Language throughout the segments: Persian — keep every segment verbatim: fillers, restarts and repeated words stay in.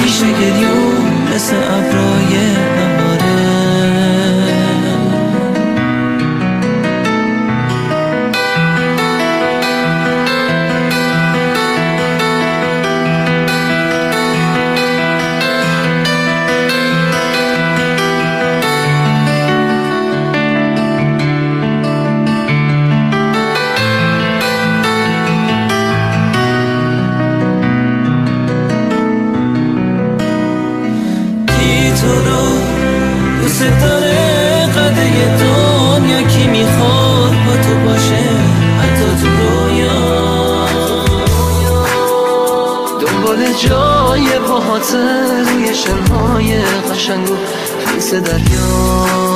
میشه گریون مثل ابرای نهاره. تو رو دوست داره قده دنیا، کی میخواد با تو باشه حتی تو رویا. دنبال جای پاهات روی شنهای قشنگ و خیس دریا.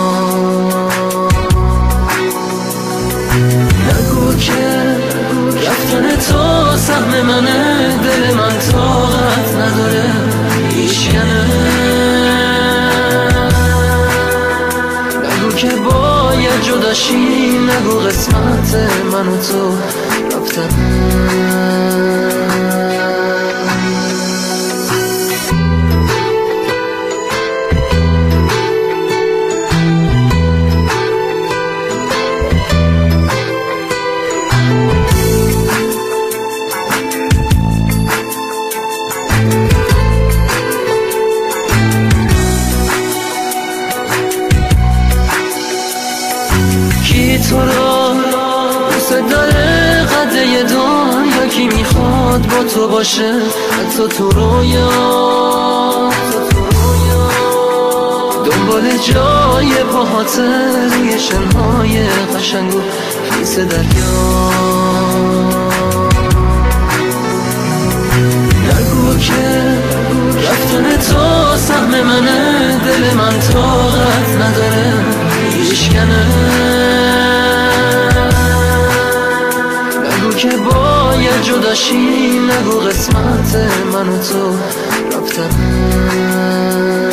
نگو که رفتن تو سهم منه، دل من طاقت نداره ایشکنه. که باید جداشی، نگو قسمت من و تو رفتن. کی تو رو دوست داره قده دنیا، کی میخواد با تو باشه حتی تو رویا. دنبال جای پاهات روی شنهای قشنگ و خیس دریا. نگو که رفتن تو سهم منه، دل من طاقت نداره ایشکنه. نگو که باید جداشی، نگو قسمت من و تو رفتن.